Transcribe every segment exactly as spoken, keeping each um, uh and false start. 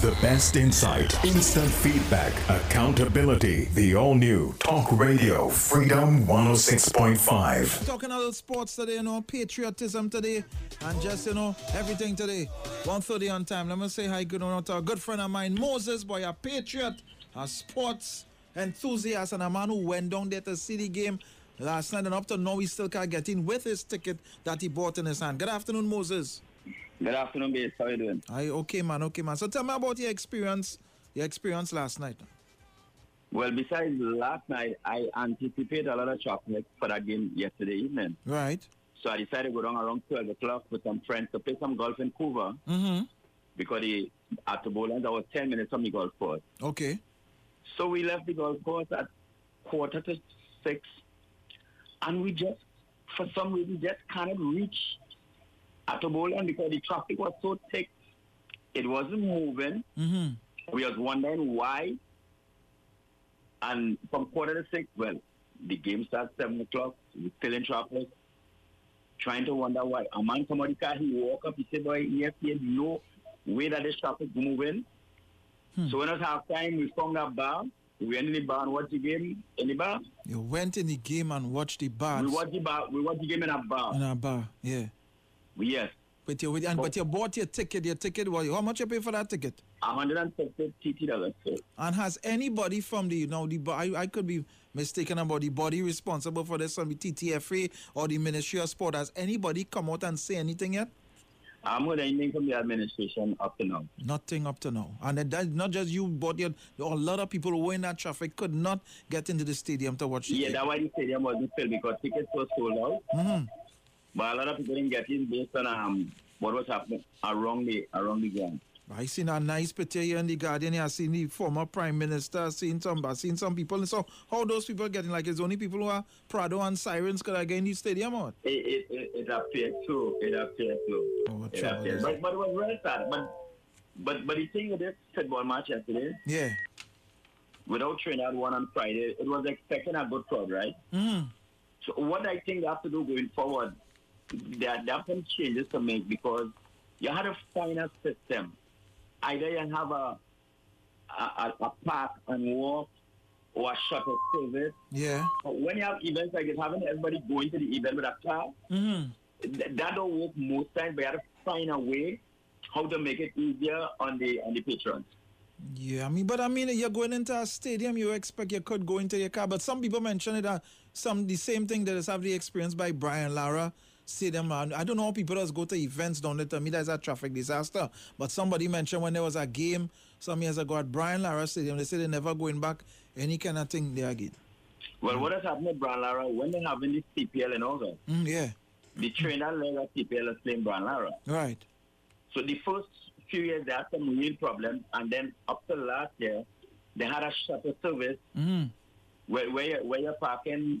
The best insight, instant feedback, accountability. The all-new Talk Radio Freedom one oh six point five. Talking a little sports today, you know, patriotism today, and just, you know, everything today. one thirty on time. Let me say hi good on to a good friend of mine, Moses, boy, a patriot, a sports enthusiast, and a man who went down there to see the game last night, and up to now he still can't get in with his ticket that he bought in his hand. Good afternoon, Moses. Good afternoon, Base. How are you doing? Aye, okay, man, okay, man. So tell me about your experience, your experience last night. Well, besides last night, I anticipate a lot of traffic for that game yesterday evening. Right. So I decided to go down around twelve o'clock with some friends to play some golf in Couva. Mm-hmm. Because the, at the bowlands, I was ten minutes from the golf course. Okay. So we left the golf course at quarter to six. And we just, for some reason, just cannot reach at the bowland because the traffic was so thick. It wasn't moving. Mm-hmm. We was wondering why. And from quarter to six, well, the game starts seven o'clock. We're still in traffic. Trying to wonder why. A man come out the car, he woke up, he said, boy, yes, there's no way that this traffic moving. Hmm. So when it was half time, we found a bar. We went in the bar and watched the game in the bar. You went in the game and watched the bar. We watched the bar. We watched the game in a bar. In a bar, yeah. Yes. But you, and, but you bought your ticket, your ticket, well, how much you pay for that ticket? one hundred fifty T T dollars. And has anybody from the, you know, the I, I could be mistaken about the body responsible for this, from the T T F A or the Ministry of Sport, has anybody come out and say anything yet? I'm with anything from the administration up to now. Nothing up to now. And that, not just you, but your, a lot of people who were in that traffic could not get into the stadium to watch the Yeah, game. that's why the stadium wasn't filled, because tickets were sold out. Mm-hmm. But a lot of people didn't get in based on um, what was happening around the, around the ground. I seen a nice picture here in the Guardian. I seen the former Prime Minister, seen some, I seen some people. So how those people getting, like, it's only people who are Prado and Sirens could get in the stadium, or? It, it, it, it appeared so. It appeared so. Oh, it appeared. But, but it was very sad. But, but, but the thing with this football match yesterday, yeah, without Trinidad won on Friday, it was expecting a good crowd, right? Mm-hmm. So what I think they have to do going forward, there, there are some changes to make, because you had a final system. Either you have a a, a park and walk or a shuttle service. Yeah. But when you have events like this, having everybody going to the event with a car, mm-hmm. th- that don't work most times. But you have to find a way how to make it easier on the on the patrons. Yeah, I mean, but I mean, you're going into a stadium, you expect you could go into your car. But some people mention it, uh, some the same thing that is have the experience by Brian Lara Stadium. I don't know how people just go to events down there. To me, that's a traffic disaster. But somebody mentioned when there was a game some years ago at Brian Lara Stadium, they said they're never going back any kind of thing there again. Well, mm. what has happened at Brian Lara, when they're having the C P L in August, mm, yeah. the trainer leg of C P L is playing Brian Lara. Right. So the first few years, they had some real problems. And then up to last year, they had a shuttle service mm-hmm. where, where, you're, where you're parking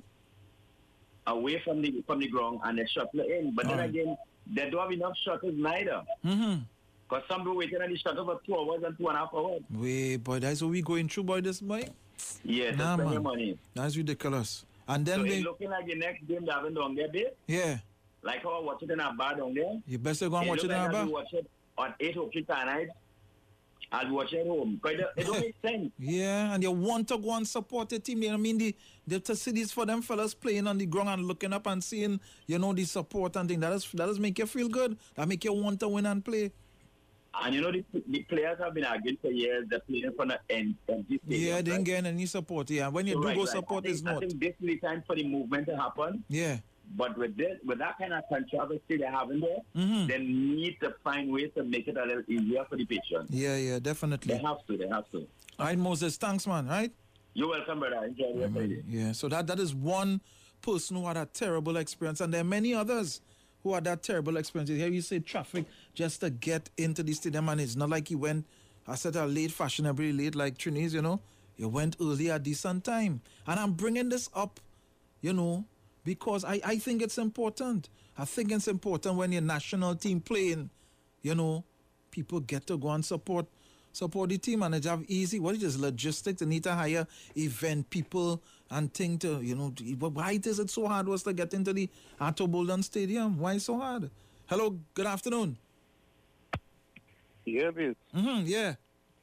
away from the from the ground and they shuttle in. But then right. again, they don't have enough shuttles neither. Mm-hmm. Because some people waiting on the shuttle for two hours and two and a half hours. Wait, boy, that's what we going through, boy, this boy? Yeah, that's nah, plenty of money. That's ridiculous. And then so they... it's looking like the next game they're having down there, babe. Yeah. Like how I watch it in a bar down there. You best go and watch it in a bar. Watch it on eight o'clock tonight. I'll watch it at home. Because it, it don't make sense. Yeah, and you want to go and support the team. I mean, the, the facilities for them fellas playing on the ground and looking up and seeing, you know, the support and things. That does, that does make you feel good. That make you want to win and play. And you know, the, the players have been arguing for years. They're playing for the empty stadium. Yeah, they right? ain't getting any support. Yeah, when you so do right, go right. support, it's not. I think this is the time for the movement to happen. Yeah. But with this, with that kind of controversy they're having there, mm-hmm. they need to find ways to make it a little easier for the patrons. Yeah, yeah, definitely. They have to, they have to. All right, Moses, thanks, man, right? You're welcome, brother. Enjoy your mm-hmm. Friday. Yeah, so that, that is one person who had a terrible experience, and there are many others who had that terrible experience. Here you say traffic just to get into the stadium, and it's not like he went, I said, a late, fashionably late, like Trinis, you know. You went early at decent time. And I'm bringing this up, you know, because I, I think it's important. I think it's important when your national team playing, you know, people get to go and support support the team, and it's have easy. What is logistics? They need to hire event people and think to, you know, why is it so hard was to get into the Ato Boldon Stadium? Why so hard? Hello, good afternoon. Yeah, please. Mm-hmm, yeah.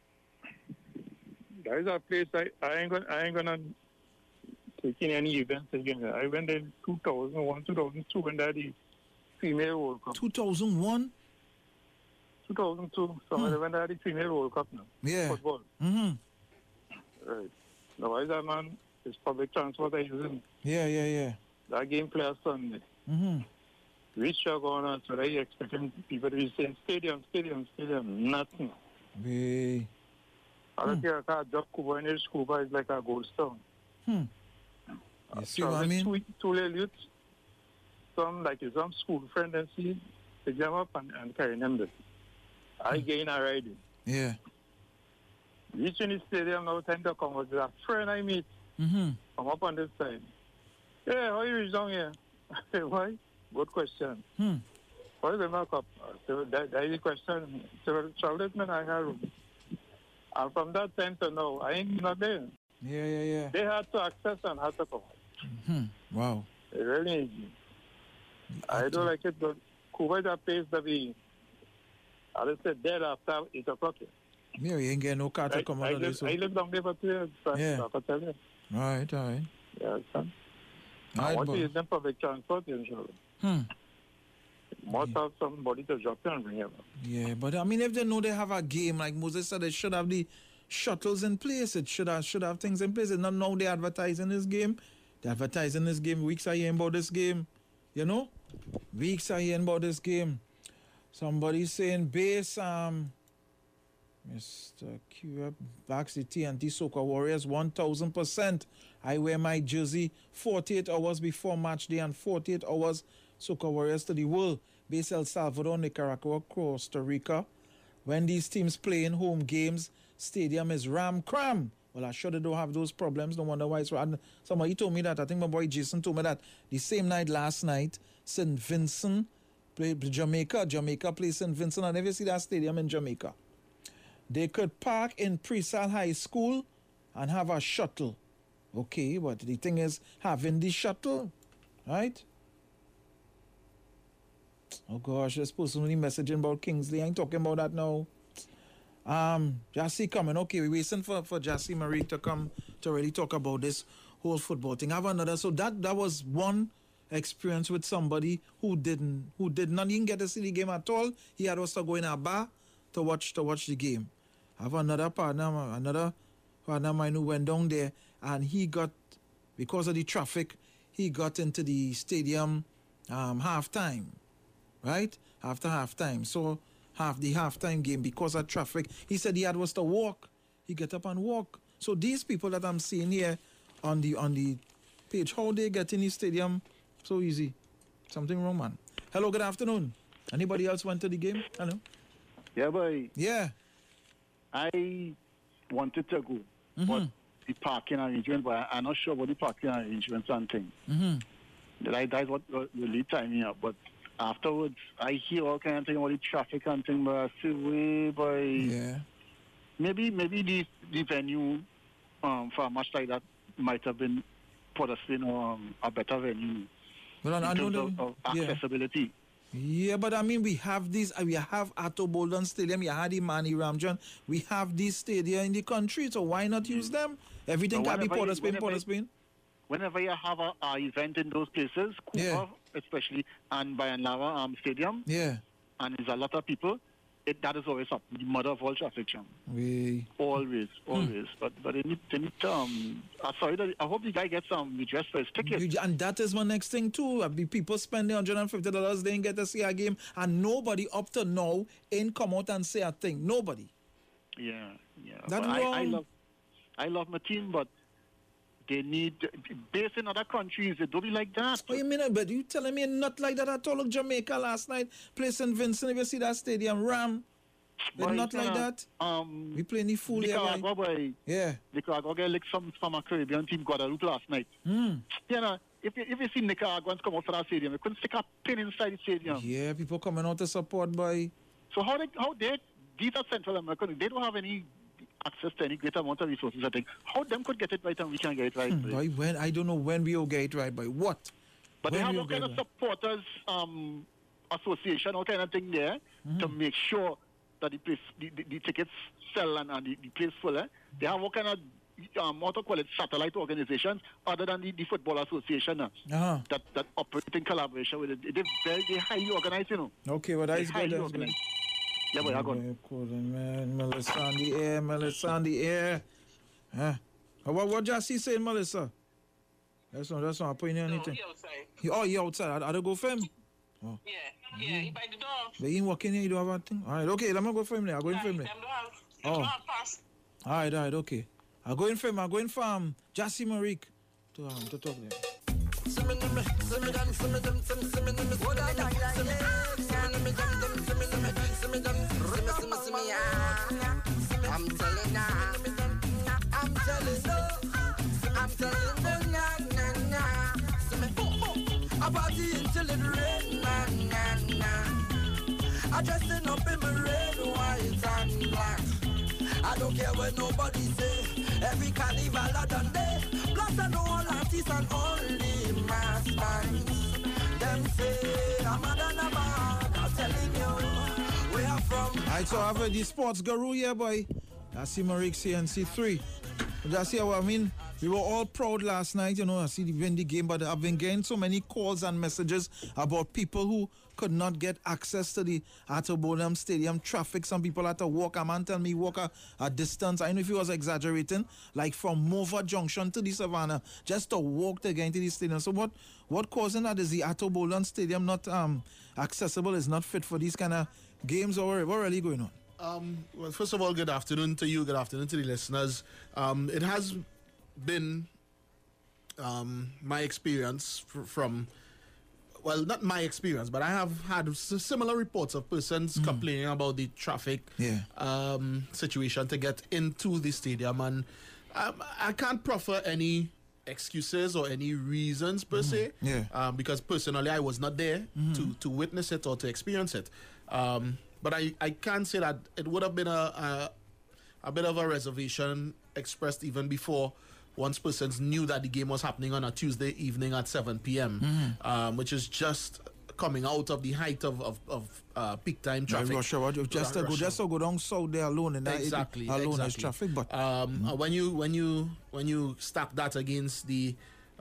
There's a place I, I ain't gonna I ain't gonna take in any events again. I went there in two thousand one, two thousand two when that the female World Cup. two thousand one? two thousand two. So Hmm. when that the female World Cup now. Yeah. Football. Mm-hmm. Right. Now why is that man is public transport I using Yeah, yeah, yeah. that game player Sunday. Mm-hmm. Reach are going on, so they expecting people to be saying stadium, stadium, stadium, nothing. We... I don't care if I drop Cuba in the Cuba is like a ghost town. Hmm. You see what I mean? Two, two little youths, some like some school friend and see, they jam up and, and carry them there. I gain a ride. Yeah. Reaching the stadium now, time to come with a friend I meet. Mm-hmm. Come up on this side. Yeah, how you reach down here? I say, why? Good question. Hmm. Why is the markup? So that, that is the question. So, Charlotte, I have room. And from that time to now, I ain't not there. Yeah, yeah, yeah. They had to access and had to come. Mm-hmm. Wow. It really is. I don't like it, but Cuba is a place that we, I just said, dead after eight o'clock. Yeah, you ain't getting no car to I, come I, out of live, this. So. I live down there for two years, so Yeah. I can tell you. All right, all right. Yeah, son. All I right, want to boy. use them public transport, usually. Hmm. Must have somebody to drop you and bring you. Yeah, but I mean, if they know they have a game, like Moses said, they should have the shuttles in place. It should have should have things in place. It's not now they advertising this game. They advertising this game. Weeks are hearing about this game. You know? Weeks are hearing about this game. Somebody saying base um Mister Q backs the T N T Soca Warriors one thousand percent. I wear my jersey forty-eight hours before match day and forty-eight hours Soca Warriors to the world. Base El Salvador, Nicaragua, Costa Rica. When these teams play in home games, stadium is ram cram. Well, I'm sure they don't have those problems. No wonder why it's ram. Somebody told me that. I think my boy Jason told me that the same night last night, Saint Vincent played Jamaica. Jamaica plays Saint Vincent. I never see that stadium in Jamaica. They could park in Presal High School and have a shuttle. Okay, but the thing is having the shuttle, right? Oh gosh, this person only messaging about Kingsley. I ain't talking about that now. Um, Jassy coming. Okay, we're waiting for, for Jassy Marie to come to really talk about this whole football thing. I have another. So that that was one experience with somebody who didn't who did not even get to see the game at all. He had also to go in a bar to watch to watch the game. I have another partner, another partner of mine who went down there and he got, because of the traffic, he got into the stadium um, halftime. Right? After halftime. So half the halftime game, because of traffic, he said he had was to walk. He get up and walk. So these people that I'm seeing here on the on the page, how they get in the stadium so easy? Something wrong, man. Hello, good afternoon. Anybody else went to the game? Hello? Yeah, boy. Yeah. I wanted to go, Mm-hmm. but the parking arrangement, but I'm not sure about the parking arrangements and things. Mm-hmm. That, that's what really tied me up. But afterwards, I hear all kind of things about the traffic and things, but I say, wait, boy. Yeah. Maybe maybe the, the venue um, for a match like that might have been put us in um, a better venue Well, I, in I know terms that, of, of yeah. accessibility. Yeah, but I mean, we have these, we have Atto Bolden Stadium, you had the Manny Ramjan, we have these stadia in the country, so why not use them? Everything But can be whenever Port you- of Spain, Port whenever- of Spain. Whenever you have a, a event in those places, Cuba Yeah. especially, and Bayan Lava um, Stadium, Yeah. and there's a lot of people, it, that is always up. The mother of all traffic jam. We, Always, always. But but they need, they need um, uh, sorry, that, I hope the guy gets some um, redress for his ticket. we- and that is my next thing too. Uh, be People spending one hundred fifty dollars, they didn't get to see a game, and nobody up to now ain't come out and say a thing. Nobody. Yeah, yeah. That But I, I wrong. love, I love my team, but they need, based in other countries, it don't be like that. What you mean? But you telling me not like that at all? Look, Jamaica last night, play Saint Vincent, if you see that stadium, Ram. It's But not you like know, that. Um, We playing the fool here, boy. Nicaragua, boy. Yeah. Nicaragua get like some from a Caribbean team, Guadeloupe last night. Hmm. You know, if you, if you see Nicaraguans come out for that stadium, you couldn't stick a pin inside the stadium. Yeah, people coming out to support, boy. So how they, how they, these are Central American, they don't have any access to any great amount of resources, I think. How them could get it right and we can get it right? Hmm, boy, when I don't know when we will get it right, boy. What? But when they have we all will kind get of it right. supporters um, association, all kind of thing there to make sure that the place, the, the, the tickets sell and, and the, the place full. Eh? They have what kind of um, what to call it, satellite organizations other than the, the Football Association uh, Uh-huh. that that operate in collaboration with it. They're very they're highly organized, you know. Okay, well, that's They're good. highly That's good. organized. Yeah, but I got Very cool, man. Melissa on the air, Melissa on the air. Huh? Uh, What, what Jassy saying, Melissa? That's not, that's not putting No, anything. he outside. He, oh, he outside. I, I don't go for him. Yeah, yeah, he by the door. But he ain't walking here, you don't have a thing. All right, okay, let me go for him there. I'll go in for him there. Them don't have, Oh. them don't have pass. All right, all right, okay. I'll go in for him. I'll go in for um, Jassy Marique to, um, to talk there. I'm telling ya, I'm telling you, I'm telling you, na na na. I party until it rain, na na na. I dressing up in my red, white and black. I don't care what nobody say. Every carnival I done day. Plus I know all artists and only mass bands. Them say I'm a than a man. I'm telling you where I'm from. All right, so I have the sports guru here, boy. I see Marique C N C three. Just see how I mean, we were all proud last night, you know, I see the win the game, but I've been getting so many calls and messages about people who could not get access to the Ato Bolam Stadium traffic. Some people had to walk. A man tell me walk a, a distance. I don't know if he was exaggerating, like from Mova Junction to the Savannah, just to walk to get into the stadium. So what what causing that? Is the Ato Bolam Stadium not um accessible? Is not fit for these kind of games, or what really going on? Um, well, first of all, good afternoon to you. Good afternoon to the listeners. Um, it has been um, my experience fr- from, well, not my experience, but I have had s- similar reports of persons mm. complaining about the traffic yeah. um, situation to get into the stadium. And um, I can't proffer any excuses or any reasons per mm. se, yeah. um, because personally I was not there mm. to, to witness it or to experience it. Um, But I, I can say that it would have been a, a a bit of a reservation expressed even before once persons knew that the game was happening on a Tuesday evening at seven p.m., mm-hmm. um, which is just coming out of the height of, of, of uh, peak time traffic. Rush hour, just to go, just to go down south there alone, and that exactly, alone exactly. is traffic. But um, mm-hmm. uh, when you when you when you stack that against the,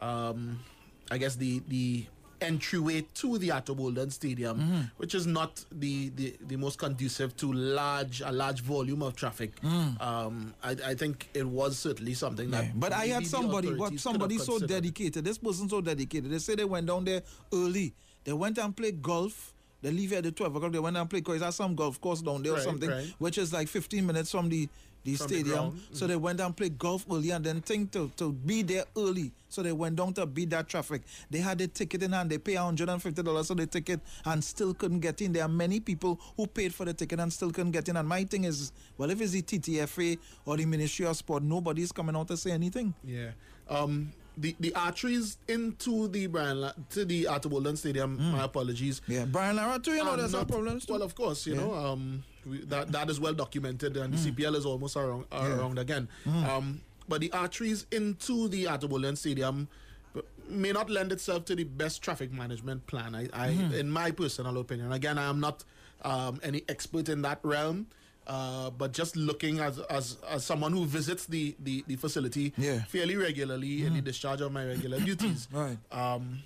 um, I guess the the entryway to the Ato Boldon Stadium, mm-hmm. which is not the, the, the most conducive to large a large volume of traffic. Mm. Um, I, I think it was certainly something that. Yeah. But I had somebody, but somebody so dedicated. This person so dedicated. They say they went down there early. They went and played golf. They leave at the twelve o'clock. They went and played because there's some golf course down there right, or something, right. which is like fifteen minutes from the. the From stadium, the so they went and played golf early and then think to, to be there early. So they went down to beat that traffic. They had a ticket in hand, they pay one hundred fifty dollars for the ticket and still couldn't get in. There are many people who paid for the ticket and still couldn't get in. And my thing is, well, if it's the T T F A or the Ministry of Sport, nobody's coming out to say anything. Yeah. Um, the, the arteries into the Brian La- to the Ato Boldon Stadium, mm. my apologies. Yeah, Brian Lara too, you know, Um, there's not- some problems too. Well, of course, you Yeah. know, um, we, that that is well documented, and the Mm. C P L is almost around, uh, Yeah. around again. Mm. Um, but the arteries into the Ato Boldon Stadium b- may not lend itself to the best traffic management plan. I, I Mm. in my personal opinion. Again, I am not um, any expert in that realm. Uh, but just looking as, as as someone who visits the, the, the facility Yeah. fairly regularly in the discharge of my regular duties, Right. um,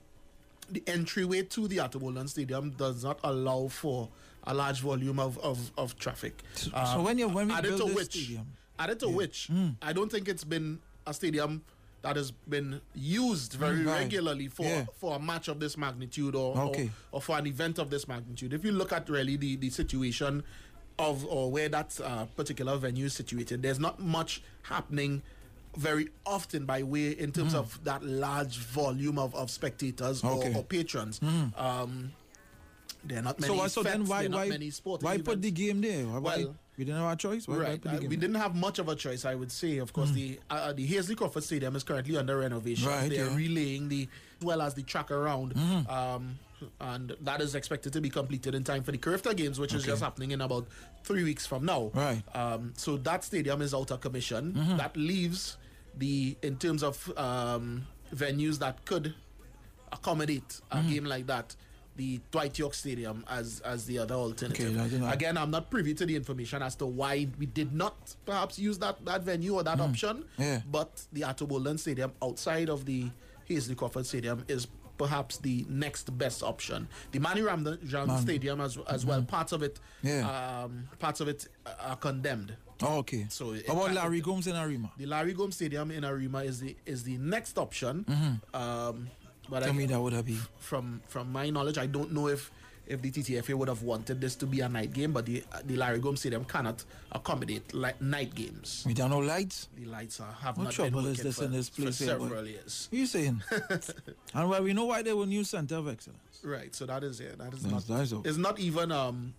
the entryway to the Ato Boldon Stadium does not allow for a large volume of, of, of traffic. So, so when you when we added build to this which, stadium, added to Yeah. which, Mm. I don't think it's been a stadium that has been used very Mm, right. regularly for, Yeah. for a match of this magnitude or, Okay. or or for an event of this magnitude. If you look at really the, the situation of or where that uh, particular venue is situated, there's not much happening very often by way in terms Mm. of that large volume of, of spectators Okay. or, or patrons. Mm. Um, there are not many so, why- so fests, then why there are not why many sporting why put the events. game there? Why, why- Well, we didn't have a choice. Why, why Right, put the uh, game we there? didn't have much of a choice, I would say. Of course, the uh, the Hazley Crawford Stadium is currently under renovation. Right, They're yeah. relaying the as well as the track around, Mhm. um, and that is expected to be completed in time for the Carifta Games, which is Okay. just happening in about three weeks from now. Right. Um, so that stadium is out of commission. Mhm. That leaves the in terms of um, venues that could accommodate a Mhm. game like that. the Dwight York Stadium as as the other alternative. Okay, I didn't know. Again, I'm not privy to the information as to why we did not perhaps use that, that venue or that option. Yeah. But the Ato Boldon Stadium outside of the Hazley Crawford Stadium is perhaps the next best option. The Mani Ramjan Man. Stadium as as well. Parts of it, Yeah. um, parts of it are condemned. Oh, okay. So it- How about it- Larry Gomes in Arima? The Larry Gomes Stadium in Arima is the is the next option. Um, but Tell I, me that would have been. from from my knowledge, I don't know if if the T T F A would have wanted this to be a night game, but the the Larry Gomes Stadium cannot accommodate like night games. We don't know lights. The lights are, have What not trouble been is working this for, in this place for here, boy? several years. What are you saying? And well, we know why they were new center of excellence. Right, so that is it. That is Yes, not. that is okay. It's not even um.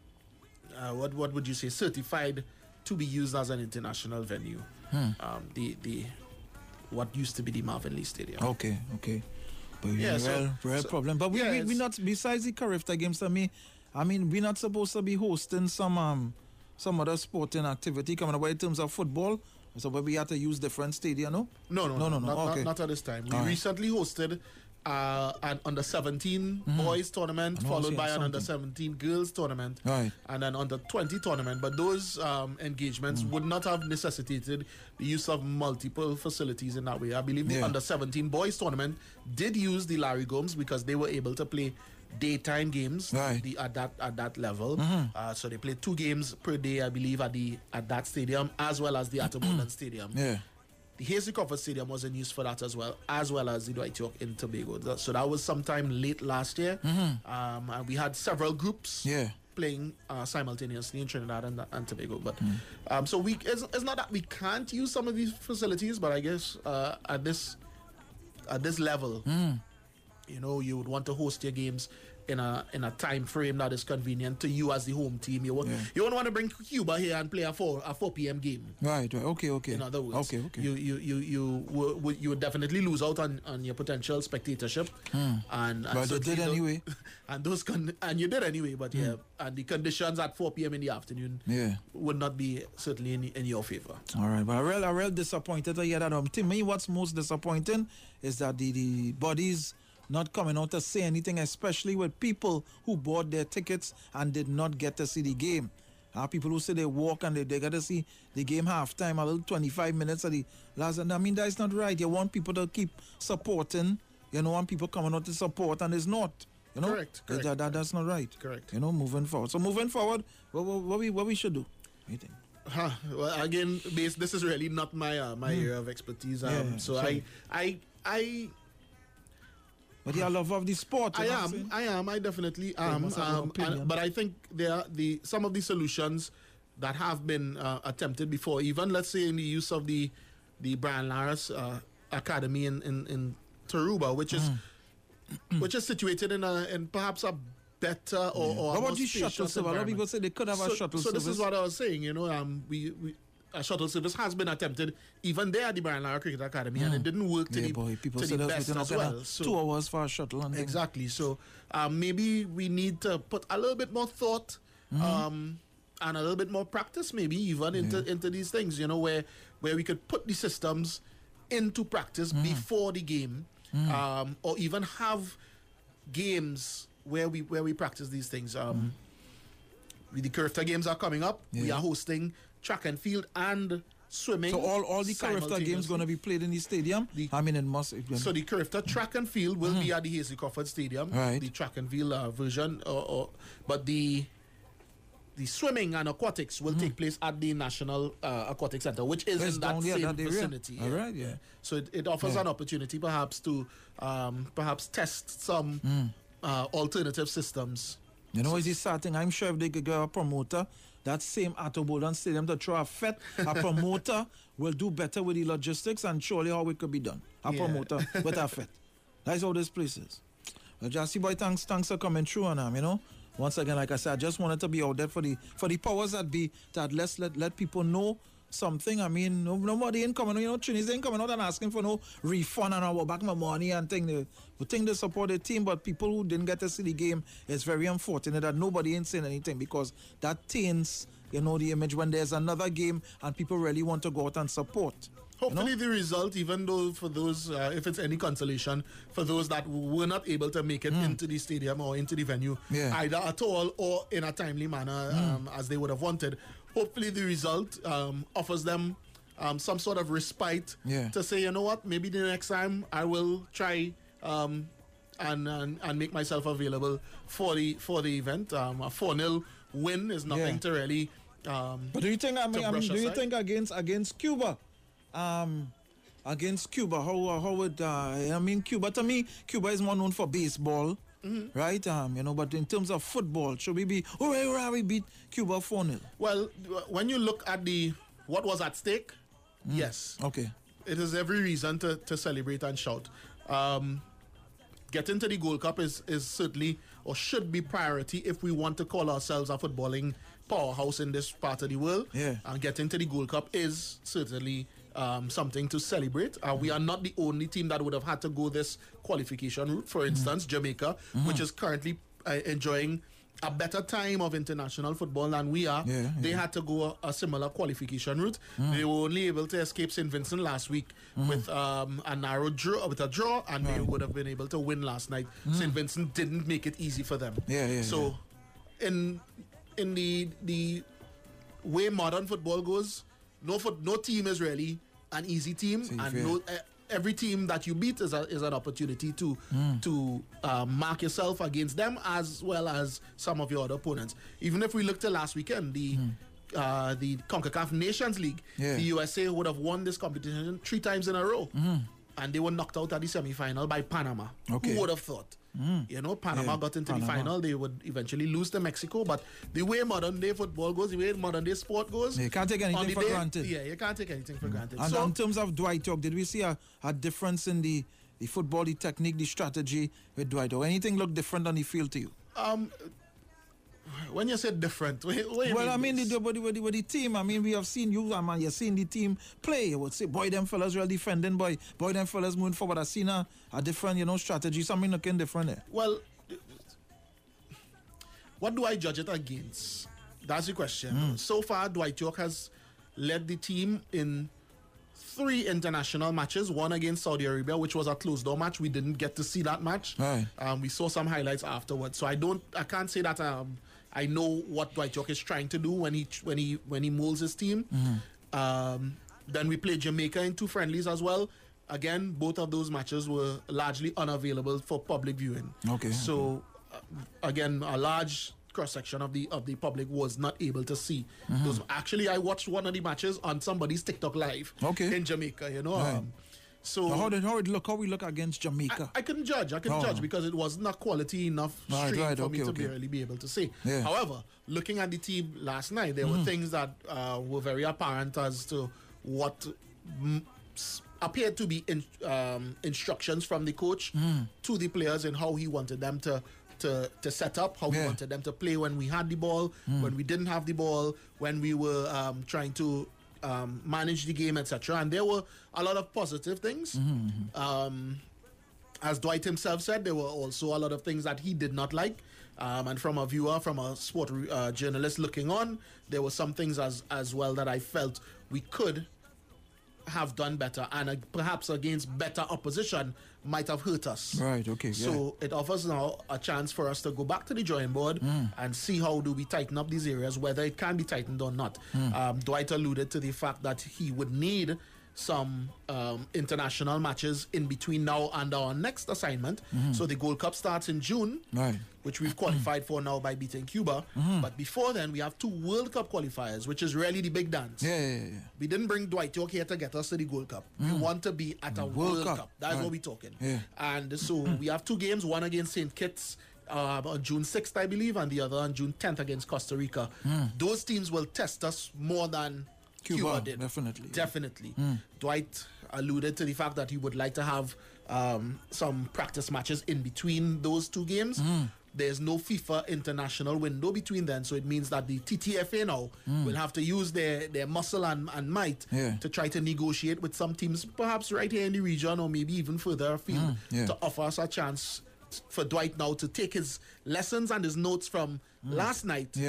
Uh, what what would you say? Certified to be used as an international venue. Hmm. Um, the the what used to be the Marvin Lee Stadium. Okay, okay. But Yeah, yeah, so- real, real so- problem. But we, yeah, we, we it's- not, besides the Carifta games, I mean, I mean, we're not supposed to be hosting some um some other sporting activity coming away in terms of football. So where we had to use different stadium, no? No, no, No, no, no, no, Not, okay. not, not at this time. We All right. recently hosted uh, an under seventeen boys tournament, I know, I was followed by hearing an under something. seventeen girls tournament, Right. and an under twenty tournament. But those um, engagements Mm. would not have necessitated the use of multiple facilities in that way. I believe the Yeah. under seventeen boys tournament did use the Larry Gomes because they were able to play daytime games Right. the, at that at that level. Mm-hmm. Uh, so they played two games per day, I believe, at the at that stadium as well as the Ato Boldon Stadium. Yeah. The Hazley Crawford Stadium was in use for that as well, as well as the Dwight York in Tobago. That- So that was sometime late last year. Um, and we had several groups Mm-hmm. Yeah. playing uh, simultaneously in Trinidad and, and Tobago. But Mm. um, so we it's, it's not that we can't use some of these facilities, but I guess uh, at this at this level, Mm. you know, you would want to host your games in a in a time frame that is convenient to you as the home team. You won't Yeah. you won't want to bring Cuba here and play a four a four p m game. Right, right. Okay, okay. In other words, Okay, okay. you you you you would, would you would definitely lose out on, on your potential spectatorship, and, and But they certainly did tho- anyway. and those con- and you did anyway. But yeah, and the conditions at four p m in the afternoon Yeah. would not be certainly in, in your favor. All right, but I'm real, I'm real disappointed to hear that. Um, to me, what's most disappointing is that the, the bodies not coming out to say anything, especially with people who bought their tickets and did not get to see the game. Uh, people who say they walk and they, they got to see the game halftime, a little twenty-five minutes of the last. And I mean, that's not right. You want people to keep supporting. You know, want people coming out to support, and it's not. You know, Correct, That- correct. that- that's not right. Correct. You know, moving forward. So moving forward, what, what, what we what we should do? What do you think? Huh, well, again, this this is really not my uh, my area of expertise. Um, Hmm. Yeah, so sorry. I I I. But you're a lover of the sport. you I know what I'm am, saying? I am, I definitely am. must have an Um, opinion. and, but I think there are the some of the solutions that have been uh, attempted before, even let's say in the use of the the Brian Laris uh, Academy in, in, in Taruba, which is Mm. which is situated in a in perhaps a better or, or What a about more the shuttle spacious service? A lot of environment. people say they could have a so, shuttle so service. this is what I was saying. You know, um, we, we a shuttle service has been attempted even there at the Brian Lara Cricket Academy, and it didn't work to yeah, the boy, people to say the that's best as well. So two hours for a shuttle and things. exactly. So um, maybe we need to put a little bit more thought. Um, and a little bit more practice, maybe even into into these things, you know, where where we could put the systems into practice before the game, um, or even have games where we where we practice these things. Um, the Carifta games are coming up. We Yeah. are hosting track and field and swimming. So all, all the Carifta games going to be played in the stadium. The- I mean, it must. It, So the Carifta track and field will be at the Hazley Crawford Stadium, Right. the track and field uh, version, or, or, but the the swimming and aquatics will take place at the National uh, Aquatic Center, which is It's in that down there, same that area. vicinity. All right, yeah. So it, it offers Yeah. an opportunity, perhaps, to um, perhaps test some Hmm. uh, alternative systems. you know, it's the sad thing. I'm sure if they could get a promoter, that same Ato Boldon Stadium to throw a fet, a promoter will do better with the logistics, and surely how it could be done. A Yeah. promoter with a fet. That's how this place is. Well, Jassy boy, thanks, thanks for coming through on them, you know. Once again, like I said, I just wanted to be out there for the for the powers that be, that let's let, let people know something. I mean, no, nobody ain't coming, you know, Trinis ain't coming out and asking for no refund and our back my money and thing. They, we think they support the team, but people who didn't get to see the game, it's very unfortunate that nobody ain't saying anything, because that taints, you know, the image when there's another game and people really want to go out and support. Hopefully you know? the result, even though for those, uh, if it's any consolation, for those that were not able to make it Mm. into the stadium or into the venue, Yeah. either at all or in a timely manner Mm. um, as they would have wanted, hopefully the result um, offers them um, some sort of respite Yeah. to say, you know what, maybe the next time I will try um, and, and and make myself available for the for the event. Um, a four nil win is nothing Yeah. to really. Um, But do you think? I mean, to I mean brush do you aside. think against against Cuba, um, against Cuba, how uh, how would uh, I mean Cuba? To me, Cuba is more known for baseball, Mm-hmm. right? Um, you know, but in terms of football, should we be? Oh, hurrah, we beat Cuba four nil. Well, when you look at the what was at stake, yes, Okay. it is every reason to, to celebrate and shout. Um, getting to the Gold Cup is, is certainly or should be priority if we want to call ourselves a footballing powerhouse in this part of the world. Yeah. And getting to the Gold Cup is certainly um, something to celebrate. Uh, we are not the only team that would have had to go this qualification route. For instance, Jamaica, which is currently uh, enjoying a better time of international football than we are. Yeah, they yeah. had to go a, a similar qualification route. They were only able to escape Saint Vincent last week with um, a narrow draw, with a draw, and they would have been able to win last night. Saint Vincent didn't make it easy for them. Yeah, yeah, So, in in the the way modern football goes, no foot, no team is really an easy team, Safe, and yeah. no. Uh, Every team that you beat is, a, is an opportunity to to uh, mark yourself against them as well as some of your other opponents. Even if we look to last weekend, the uh, the CONCACAF Nations League, Yeah. the U S A would have won this competition three times in a row, and they were knocked out at the semi-final by Panama. Okay. Who would have thought? You know, Panama Yeah, got into the Panama. final. They would eventually lose to Mexico. But the way modern day football goes, the way modern day sport goes, Yeah, you can't take on anything the for day- granted. Yeah, you can't take anything for granted. And so, in terms of Dwight York, did we see a, a difference in the, the football, the technique, the strategy with Dwight York? Anything look different on the field to you? Um, when you say different, what, what you Well, I mean, this? the, with, the, with, the, with the team, I mean, we have seen you, I mean, you've seen the team play. You would say, boy, them fellas well defending, boy, boy, them fellas moving forward. I've seen a, a different, you know, strategy, something looking different there. Well, what do I judge it against? That's the question. So far, Dwight York has led the team in three international matches, one against Saudi Arabia, which was a closed-door match. We didn't get to see that match. Right. Um, we saw some highlights afterwards. So I don't, I can't say that um, I know what Dwight York is trying to do when he when he when he molds his team. Um, then we played Jamaica in two friendlies as well. Again, both of those matches were largely unavailable for public viewing. Okay, So uh, again, a large cross section of the of the public was not able to see those. Actually, I watched one of the matches on somebody's TikTok live. Okay. In Jamaica, you know. Right. Um, so Now, how did how it look? How we look against Jamaica? I, I couldn't judge. I couldn't Oh. judge because it wasn't a quality enough Right, stream right, for me okay, to okay. be, really be able to say. Yeah. However, looking at the team last night, there were things that uh, were very apparent as to what mm, s- appeared to be in, um, instructions from the coach to the players and how he wanted them to to, to set up, how he Yeah. wanted them to play when we had the ball, when we didn't have the ball, when we were um, trying to um, manage the game, et cetera. And there were a lot of positive things. Um, as Dwight himself said, there were also a lot of things that he did not like. Um, and from a viewer, from a sport uh, journalist looking on, there were some things as as well that I felt we could have done better, and uh, perhaps against better opposition might have hurt us. Right, okay, yeah. So it offers now a chance for us to go back to the drawing board and see how do we tighten up these areas, whether it can be tightened or not. Um, Dwight alluded to the fact that he would need some um, international matches in between now and our next assignment. So the Gold Cup starts in June, Right. which we've qualified for now by beating Cuba. But before then, we have two World Cup qualifiers, which is really the big dance. Yeah, yeah, yeah. We didn't bring Dwight York here to get us to the Gold Cup. We want to be at a World, World Cup. Cup. That's Right. what we're talking. Yeah. And so we have two games, one against Saint Kitts uh, on June sixth, I believe, and the other on June tenth against Costa Rica. Those teams will test us more than Cuba, Cuba, did. definitely. Definitely. Dwight alluded to the fact that he would like to have um, some practice matches in between those two games. There's no FIFA international window between then, so it means that the T T F A now will have to use their, their muscle and, and might Yeah. to try to negotiate with some teams, perhaps right here in the region or maybe even further afield, yeah. to offer us a chance for Dwight now to take his lessons and his notes from last night Yeah.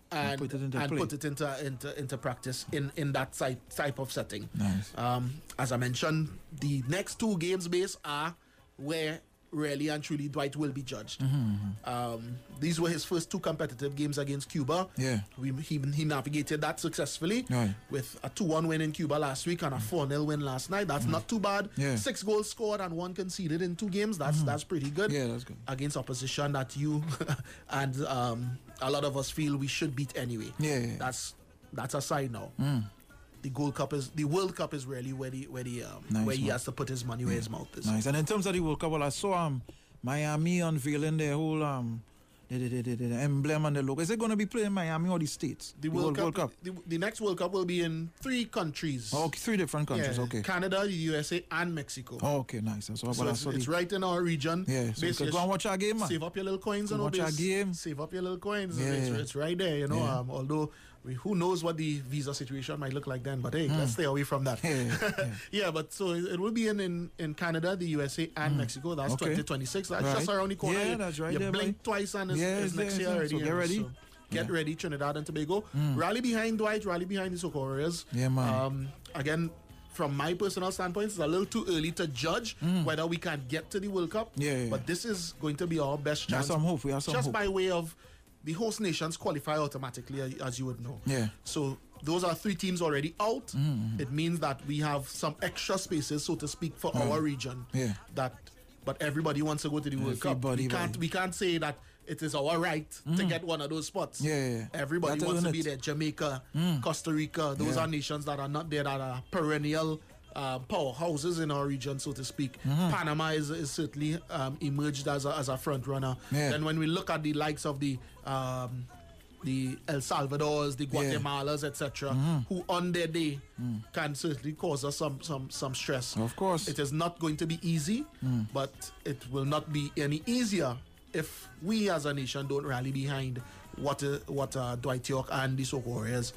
and, put it into and play. put it into into, into practice in, in that type, type of setting. Nice. Um, as I mentioned, the next two games base are where really and truly Dwight will be judged. Mm-hmm. Um, these were his first two competitive games against Cuba. Yeah. We, he, he navigated that successfully Right. with a two one win in Cuba last week and a four nil win last night. That's not too bad. Yeah. Six goals scored and one conceded in two games. That's that's pretty good. Yeah, that's good. Against opposition that you and um, a lot of us feel we should beat anyway. Yeah, yeah. That's that's aside now. Mm. The Gold Cup is the World Cup is really where the where the um, Nice, where he man. has to put his money where his mouth is. Nice. And in terms of the World Cup, well, I saw um, Miami unveiling their whole um, the, the, the, the, the emblem and the logo. Is it going to be played in Miami or the States? The World, Cup, The, the next World Cup will be in three countries. Oh, okay, three different countries. Yeah, Okay. Canada, the U S A, and Mexico. Oh, okay, nice. That's what So I it's, saw. it's the- right in our region. Yeah, so we Basically, can go and watch our game, man. Save up your little coins Go and all watch our this. game. Save up your little coins. Yeah. It's, it's right there, you know. Yeah. Um, although we, who knows what the visa situation might look like then, but hey, let's stay away from that. Yeah, yeah. Yeah, but so it, it will be in, in, in Canada, the U S A, and Mexico. That's Okay. twenty twenty-six. That's Right. just around the corner. Yeah, You- that's right You there, blink boy. twice and it's, Yeah, it's yeah, next yeah. year already. So you get know, ready. so get Yeah. ready, Trinidad and Tobago. Rally behind Dwight, rally behind the Soca Warriors. Yeah, man. Um, again, from my personal standpoint, it's a little too early to judge whether we can get to the World Cup. Yeah, yeah, But yeah. this is going to be our best We have chance. some hope. We have some Just hope. by way of the host nations qualify automatically, a- as you would know. Yeah. So those are three teams already out. It means that we have some extra spaces, so to speak, for our region. Yeah. That, but everybody wants to go to the World Cup. Everybody, We can't. boy. We can't say that it is our right to get one of those spots. Yeah, yeah, yeah. Everybody Gotta wants to earn be it. there. Jamaica, Costa Rica. Those Yeah. are nations that are not there, that are perennial uh, powerhouses in our region, so to speak. Mm-hmm. Panama is, is certainly um, emerged as a, as a front runner. Yeah. Then when we look at the likes of the um, the El Salvadors, the Guatemalas, et cetera, Mm-hmm. who on their day can certainly cause us some some some stress. Of course. It is not going to be easy, but it will not be any easier if we as a nation don't rally behind what uh, what uh, Dwight York and the Soca Warriors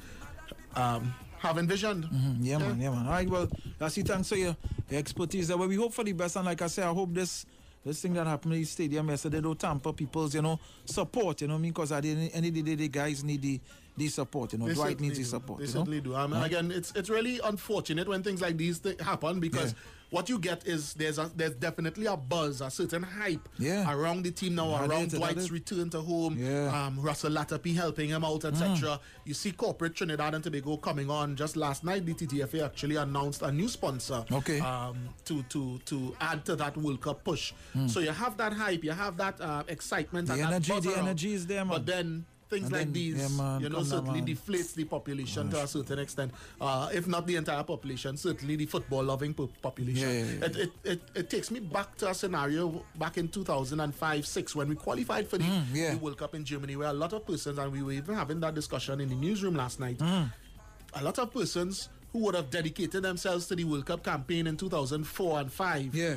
um, have envisioned. Mm, Yeah, man, yeah, man. All right, well, that's it. Thanks for your, your expertise there. Well, we hope for the best, and like I say, I hope this this thing that happened in the stadium yesterday don't tamper people's, you know, support, you know what I mean? Because at the end of the day, the guys need the, the support, you know. They Dwight certainly needs the do. support, They you know. certainly do. Um, Again, it's it's really unfortunate when things like these th- happen because Yeah. what you get is there's a, there's definitely a buzz, a certain hype Yeah. around the team now, Yeah, that around is it, that Dwight's is. return to home, Yeah. Mm. um, Russell Latapy helping him out, et cetera. You see corporate Trinidad and Tobago coming on. Just last night, the T T F A actually announced a new sponsor Okay. um, to, to, to add to that World Cup push. So you have that hype, you have that uh, excitement, The and that energy- buzz the around. energy is there, man. But then things And like then- these, yeah, man, you know, come on, certainly man. deflates the population to a certain extent. Uh, if not the entire population, certainly the football-loving po- population. Yeah, yeah, yeah. It, it, it, it takes me back to a scenario back in two thousand five six when we qualified for the, Mm, yeah. the World Cup in Germany, where a lot of persons, and we were even having that discussion in the newsroom last night, Mm. a lot of persons who would have dedicated themselves to the World Cup campaign in two thousand four and five Yeah.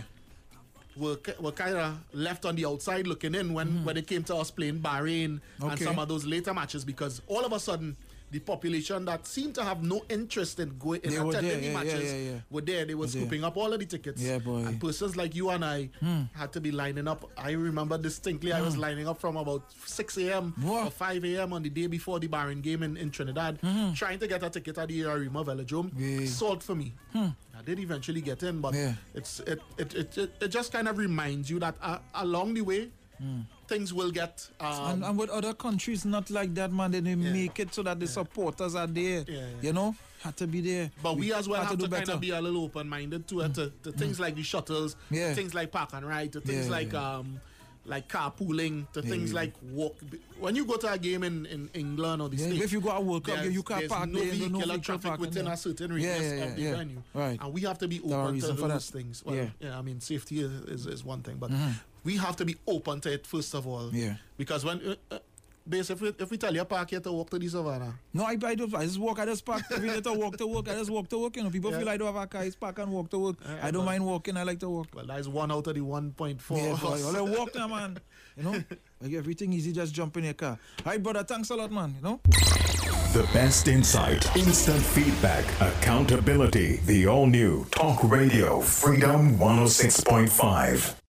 were, ki- were kind of left on the outside looking in when, when it came to us playing Bahrain and Okay. some of those later matches, because all of a sudden the population that seemed to have no interest in going in They were attending there, the yeah, yeah, matches yeah, yeah. were there. They were there. scooping up all of the tickets. Yeah, boy. And persons like you and I had to be lining up. I remember distinctly I was lining up from about six a.m. Wow. or five a.m. on the day before the Bahrain game in, in Trinidad, trying to get a ticket at the Arima Velodrome. Yeah. Salt for me. I did eventually get in, but Yeah. it's it it, it, it it just kind of reminds you that uh, along the way, things will get. Um, And, and with other countries not like that, man, they didn't Yeah. make it so that the supporters are there. Yeah, yeah. You know, had to be there. but we, as well had have to, do kind better. of be a little open-minded to it, to, to things like the shuttles, Yeah. to things like park and ride, to things Yeah, like yeah. um like carpooling, to things yeah. like walk. When you go to a game in, in England or the Yeah, States, if you go to a World Cup, there's- you can't there's park no there, there's no vehicular vehicle traffic parking within there. a certain Yeah, radius yeah, of the yeah. venue, Right. and we have to be There are open to reasons for those that. things. Well, Yeah. yeah, I mean, safety is, is, is one thing, but we have to be open to it first of all. Yeah. Because when uh, uh, Base, if we, if we tell you park here to walk to the savannah, No, I, I don't. I just walk. I just park every day to walk to work. I just walk to work. You know, people Yeah. feel I don't have a car. I just park and walk to work. Yeah, I don't but- mind walking. I like to walk. well, that is one out of the one point four. Yeah, boy. Well, I walk now, man. You know, like everything easy. Just jump in your car. All right, brother. Thanks a lot, man. You know. The best insight, instant feedback, accountability. The all new Talk Radio Freedom one oh six point five.